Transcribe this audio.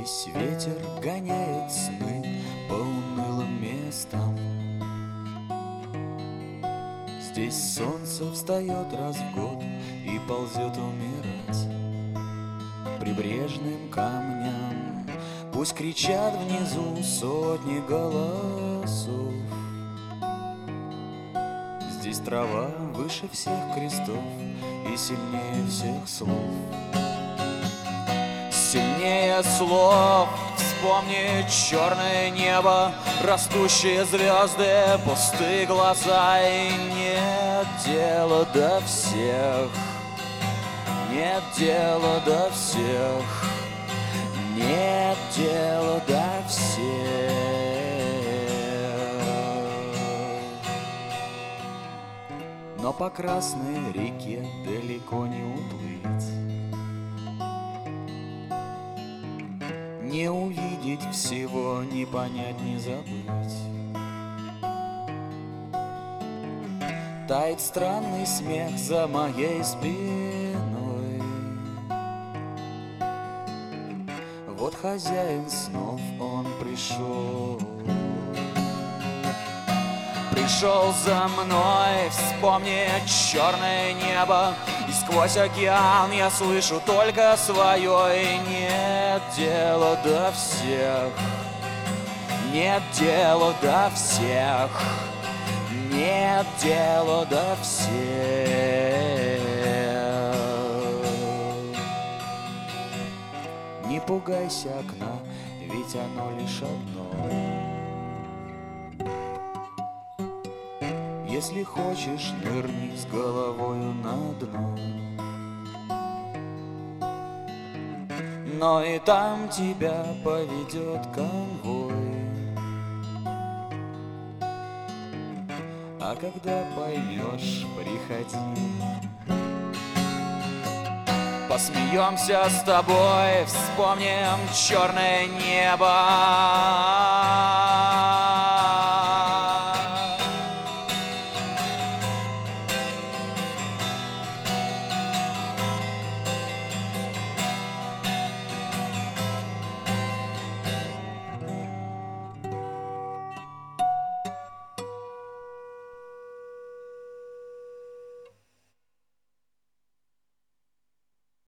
Здесь ветер гоняет сны по унылым местам. Здесь солнце встает раз в год и ползет умирать прибрежным камням. Пусть кричат внизу сотни голосов. Здесь трава выше всех крестов и сильнее всех слов. Сильнее слов вспомни черное небо, растущие звезды, пустые глаза. И нет дела до всех, нет дела до всех, нет дела до всех. Но по Красной реке далеко не уплыть, не увидеть всего, не понять, не забыть. Тает странный смех за моей спиной. Вот хозяин снов, он пришел. Пришел за мной, вспомни черное небо, и сквозь океан я слышу только свое. И нет дела до всех, нет дела до всех, нет дела до всех. Не пугайся окна, ведь оно лишь одно. Если хочешь, нырни с головою на дно. Но и там тебя поведет конвой. А когда поймешь, приходи. Посмеемся с тобой, вспомним черное небо.